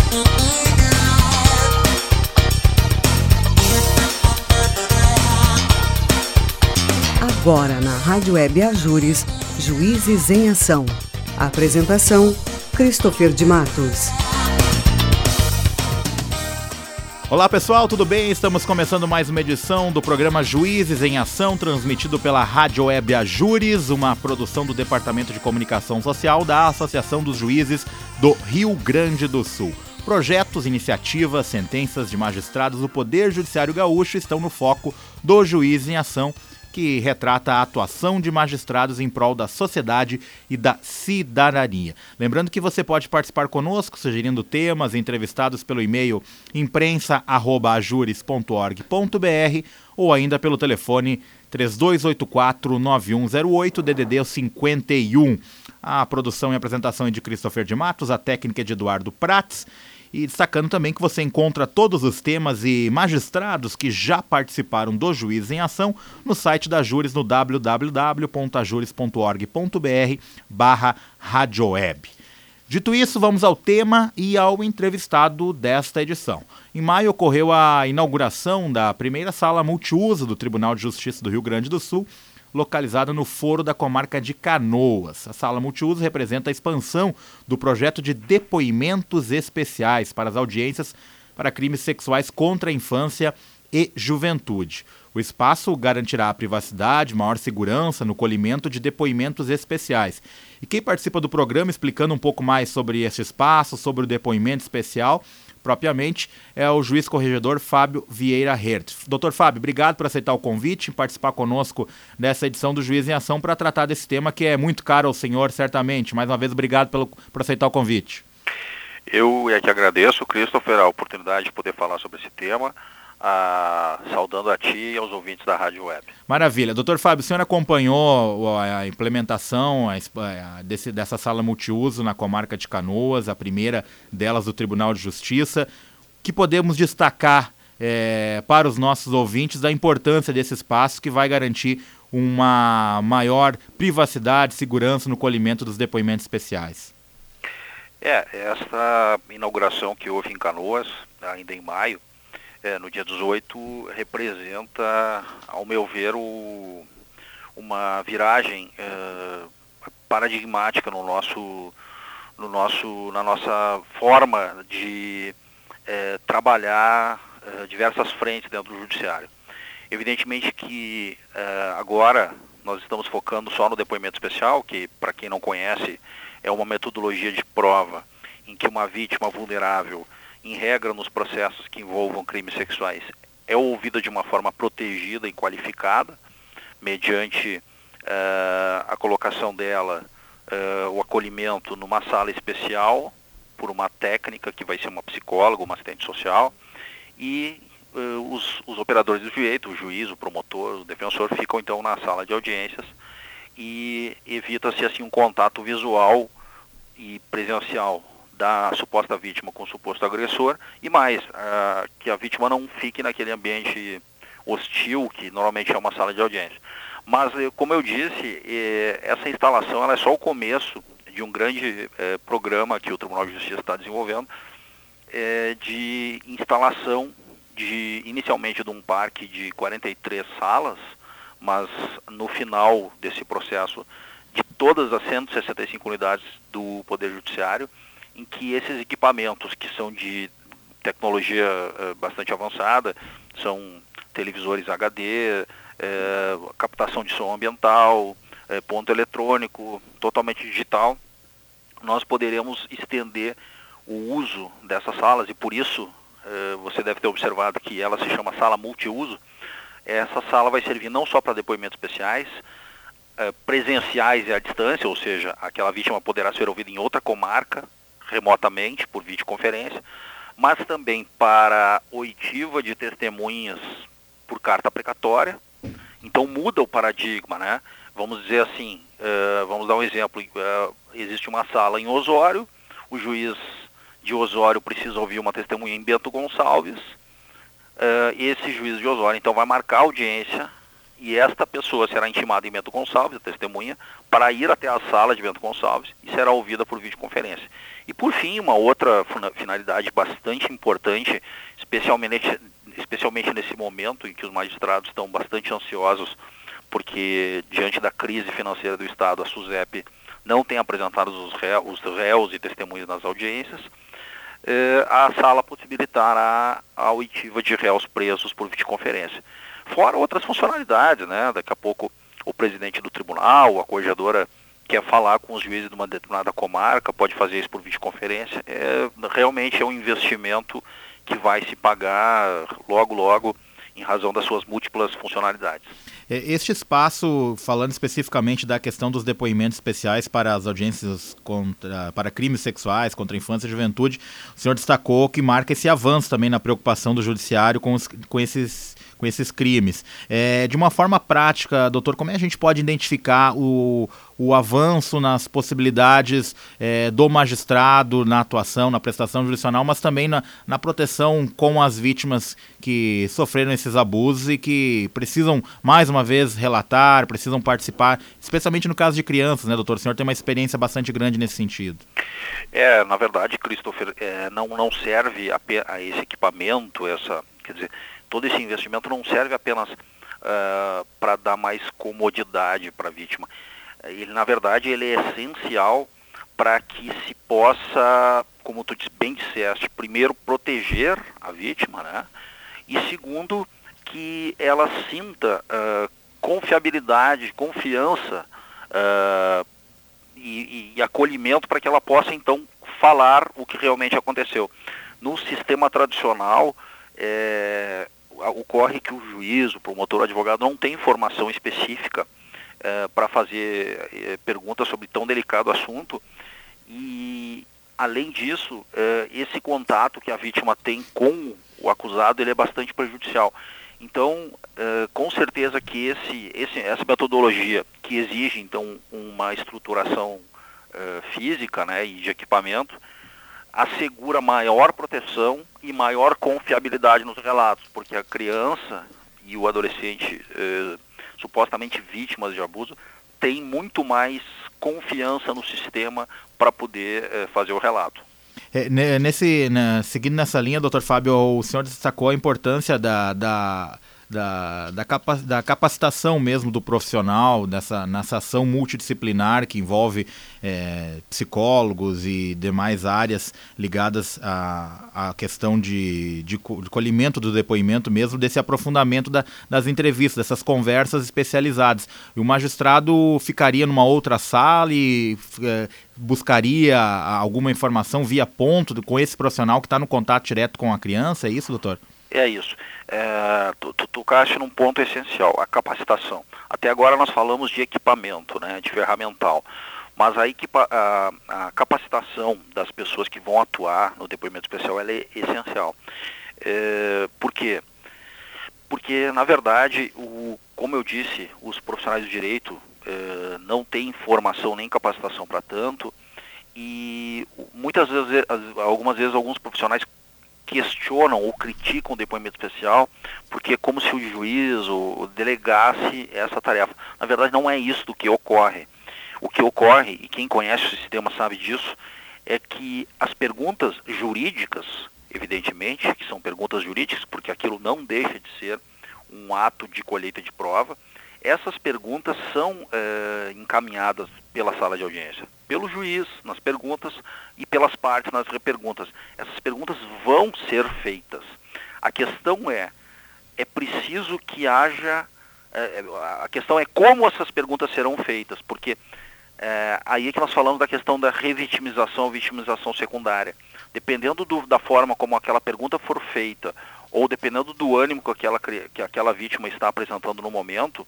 Agora na Rádio Web Ajures, Juízes em Ação. Apresentação, Christopher de Matos. Olá pessoal, tudo bem? Estamos começando mais uma edição do programa Juízes em Ação, transmitido pela Rádio Web Ajures, uma produção do Departamento de Comunicação Social da Associação dos Juízes do Rio Grande do Sul. Projetos, iniciativas, sentenças de magistrados do Poder Judiciário Gaúcho estão no foco do Juízes em Ação, que retrata a atuação de magistrados em prol da sociedade e da cidadania. Lembrando que você pode participar conosco, sugerindo temas, entrevistados pelo e-mail imprensa@ajures.org.br ou ainda pelo telefone 3284-9108, DDD 51. A produção e apresentação é de Christopher de Matos, a técnica é de Eduardo Prats. E destacando também que você encontra todos os temas e magistrados que já participaram do Juízes em Ação no site da Ajures no www.ajures.org.br/radioweb. Dito isso, vamos ao tema e ao entrevistado desta edição. Em maio ocorreu a inauguração da primeira sala multiuso do Tribunal de Justiça do Rio Grande do Sul, localizada no Foro da Comarca de Canoas. A sala multiuso representa a expansão do projeto de depoimentos especiais para as audiências para crimes sexuais contra a infância e juventude. O espaço garantirá a privacidade, maior segurança no colhimento de depoimentos especiais. E quem participa do programa explicando um pouco mais sobre esse espaço, sobre o depoimento especial, propriamente, é o juiz corregedor Fábio Vieira Hertz. Doutor Fábio, obrigado por aceitar o convite e participar conosco dessa edição do Juiz em Ação para tratar desse tema que é muito caro ao senhor, certamente. Mais uma vez, obrigado por aceitar o convite. Eu é que agradeço, Christopher, a oportunidade de poder falar sobre esse tema, saudando a ti e aos ouvintes da Rádio Web. Maravilha. Doutor Fábio, o senhor acompanhou a implementação dessa sala multiuso na comarca de Canoas, a primeira delas do Tribunal de Justiça. O que podemos destacar para os nossos ouvintes da importância desse espaço que vai garantir uma maior privacidade e segurança no colhimento dos depoimentos especiais? Essa inauguração que houve em Canoas, ainda em maio, no dia 18, representa, ao meu ver, uma viragem paradigmática na nossa forma de trabalhar diversas frentes dentro do judiciário. Evidentemente que agora nós estamos focando só no depoimento especial, que, para quem não conhece, é uma metodologia de prova em que uma vítima vulnerável, em regra nos processos que envolvam crimes sexuais, é ouvida de uma forma protegida e qualificada, mediante a colocação dela, o acolhimento numa sala especial, por uma técnica que vai ser uma psicóloga, uma assistente social, e os operadores do direito, o juiz, o promotor, o defensor, ficam então na sala de audiências e evita-se assim um contato visual e presencial da suposta vítima com o suposto agressor, e mais, que a vítima não fique naquele ambiente hostil, que normalmente é uma sala de audiência. Mas, como eu disse, essa instalação ela é só o começo de um grande programa que o Tribunal de Justiça está desenvolvendo, de instalação inicialmente de um parque de 43 salas, mas no final desse processo, de todas as 165 unidades do Poder Judiciário, em que esses equipamentos, que são de tecnologia bastante avançada, são televisores HD, captação de som ambiental, ponto eletrônico, totalmente digital, nós poderemos estender o uso dessas salas, e por isso você deve ter observado que ela se chama sala multiuso. Essa sala vai servir não só para depoimentos especiais, presenciais e à distância, ou seja, aquela vítima poderá ser ouvida em outra comarca, remotamente, por videoconferência, mas também para oitiva de testemunhas por carta precatória. Então muda o paradigma, né? Vamos dizer assim, vamos dar um exemplo, existe uma sala em Osório, o juiz de Osório precisa ouvir uma testemunha em Bento Gonçalves, esse juiz de Osório então vai marcar a audiência E esta pessoa será intimada em Bento Gonçalves, a testemunha, para ir até a sala de Bento Gonçalves e será ouvida por videoconferência. E por fim, uma outra finalidade bastante importante, especialmente nesse momento em que os magistrados estão bastante ansiosos, porque diante da crise financeira do Estado, a SUSEP não tem apresentado os réus e testemunhas nas audiências, a sala possibilitará a oitiva de réus presos por videoconferência. Fora outras funcionalidades, né? Daqui a pouco o presidente do tribunal, a corregedora quer falar com os juízes de uma determinada comarca, pode fazer isso por videoconferência. Realmente é um investimento que vai se pagar logo, em razão das suas múltiplas funcionalidades. Este espaço, falando especificamente da questão dos depoimentos especiais para as audiências para crimes sexuais, contra a infância e juventude, o senhor destacou que marca esse avanço também na preocupação do judiciário com esses crimes. De uma forma prática, doutor, como é que a gente pode identificar o avanço nas possibilidades do magistrado na atuação, na prestação jurisdicional, mas também na proteção com as vítimas que sofreram esses abusos e que precisam, mais uma vez, relatar, precisam participar, especialmente no caso de crianças, né, doutor? O senhor tem uma experiência bastante grande nesse sentido. Na verdade, Christopher, não serve a esse equipamento, quer dizer, todo esse investimento não serve apenas para dar mais comodidade para a vítima. Ele, na verdade, ele é essencial para que se possa, como tu bem disseste, primeiro proteger a vítima, né? E segundo, que ela sinta confiabilidade, confiança e acolhimento para que ela possa, então, falar o que realmente aconteceu. No sistema tradicional, ocorre que o juiz, o promotor, o advogado não tem informação específica para fazer perguntas sobre tão delicado assunto e, além disso, esse contato que a vítima tem com o acusado, ele é bastante prejudicial. Então, com certeza que essa metodologia, que exige, então, uma estruturação física, né, e de equipamento, assegura maior proteção e maior confiabilidade nos relatos, porque a criança e o adolescente supostamente vítimas de abuso têm muito mais confiança no sistema para poder fazer o relato. Seguindo nessa linha, doutor Fábio, o senhor destacou a importância da capacitação mesmo do profissional nessa ação multidisciplinar que envolve psicólogos e demais áreas ligadas à questão de colhimento do depoimento mesmo, desse aprofundamento das entrevistas, dessas conversas especializadas. E o magistrado ficaria numa outra sala e buscaria alguma informação via ponto com esse profissional que está no contato direto com a criança, é isso, doutor? É isso. Tu tocaste num ponto essencial, a capacitação. Até agora nós falamos de equipamento, né, de ferramental, mas a capacitação das pessoas que vão atuar no depoimento especial ela é essencial. Por quê? Porque, na verdade, como eu disse, os profissionais do direito não têm formação nem capacitação para tanto, e algumas vezes alguns profissionais questionam ou criticam o depoimento especial porque é como se o juiz delegasse essa tarefa. Na verdade, não é isso do que ocorre. O que ocorre, e quem conhece o sistema sabe disso, é que as perguntas jurídicas, evidentemente, que são perguntas jurídicas, porque aquilo não deixa de ser um ato de colheita de prova, essas perguntas são encaminhadas pela sala de audiência, pelo juiz nas perguntas e pelas partes nas reperguntas. Essas perguntas vão ser feitas. A questão é preciso que haja... a questão é como essas perguntas serão feitas, porque aí é que nós falamos da questão da revitimização ou vitimização secundária. Dependendo da forma como aquela pergunta for feita, ou dependendo do ânimo que aquela vítima está apresentando no momento,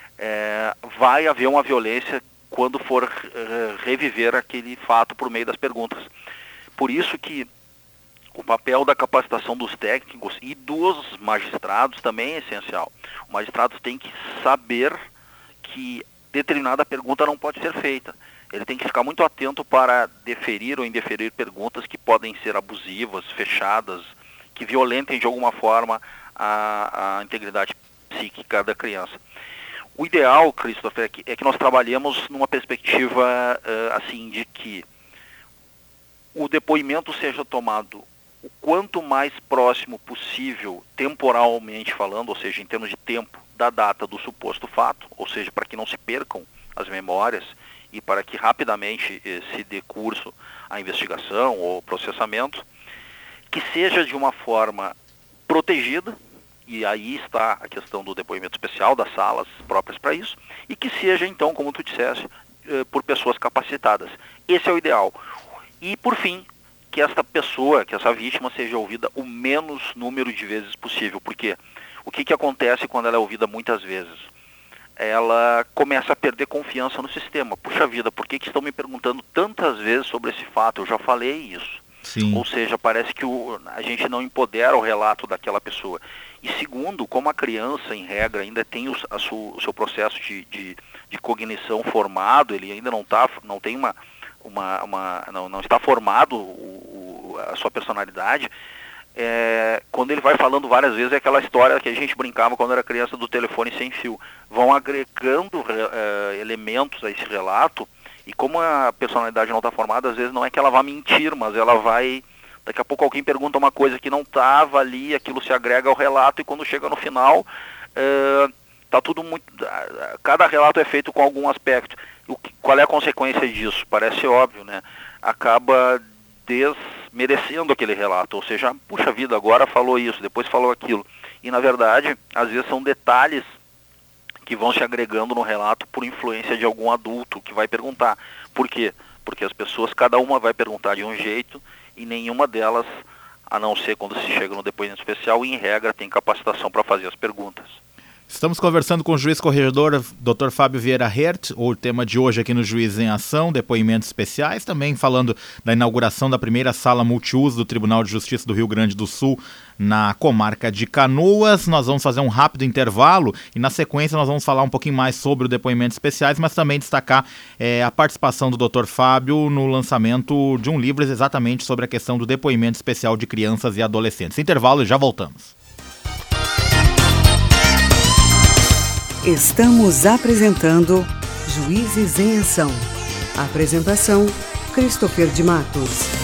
vai haver uma violência quando for reviver aquele fato por meio das perguntas. Por isso que o papel da capacitação dos técnicos e dos magistrados também é essencial. O magistrado tem que saber que determinada pergunta não pode ser feita. Ele tem que ficar muito atento para deferir ou indeferir perguntas que podem ser abusivas, fechadas, que violentem de alguma forma a integridade psíquica da criança. O ideal, Christopher, é que nós trabalhemos numa perspectiva assim, de que o depoimento seja tomado o quanto mais próximo possível, temporalmente falando, ou seja, em termos de tempo, da data do suposto fato, ou seja, para que não se percam as memórias e para que rapidamente se dê curso à investigação ou processamento, que seja de uma forma protegida, e aí está a questão do depoimento especial, das salas próprias para isso, e que seja, então, como tu disseste, por pessoas capacitadas. Esse é o ideal. E, por fim, que essa vítima seja ouvida o menos número de vezes possível. Porque o que acontece quando ela é ouvida muitas vezes? Ela começa a perder confiança no sistema. Puxa vida, por que estão me perguntando tantas vezes sobre esse fato? Eu já falei isso. Sim. Ou seja, parece que a gente não empodera o relato daquela pessoa. E segundo, como a criança, em regra, ainda tem o seu processo de cognição formado, ele ainda não está formado a sua personalidade, quando ele vai falando várias vezes, é aquela história que a gente brincava quando era criança do telefone sem fio. Vão agregando elementos a esse relato, e como a personalidade não está formada, às vezes não é que ela vá mentir, mas ela vai... Daqui a pouco alguém pergunta uma coisa que não estava ali, aquilo se agrega ao relato, e quando chega no final, tá tudo muito... Cada relato é feito com algum aspecto. Qual é a consequência disso? Parece óbvio, né? Acaba desmerecendo aquele relato, ou seja, puxa vida, agora falou isso, depois falou aquilo. E na verdade, às vezes são detalhes que vão se agregando no relato por influência de algum adulto que vai perguntar. Por quê? Porque as pessoas, cada uma vai perguntar de um jeito, e nenhuma delas, a não ser quando se chega no depoimento especial, em regra tem capacitação para fazer as perguntas. Estamos conversando com o juiz corregedor Dr. Fábio Vieira Hert, o tema de hoje aqui no Juiz em Ação, depoimentos especiais, também falando da inauguração da primeira sala multiuso do Tribunal de Justiça do Rio Grande do Sul, na comarca de Canoas. Nós vamos fazer um rápido intervalo e na sequência nós vamos falar um pouquinho mais sobre o depoimentos especiais, mas também destacar a participação do Dr. Fábio no lançamento de um livro exatamente sobre a questão do depoimento especial de crianças e adolescentes. Intervalo e já voltamos. Estamos apresentando Juízes em Ação. Apresentação, Christopher de Matos.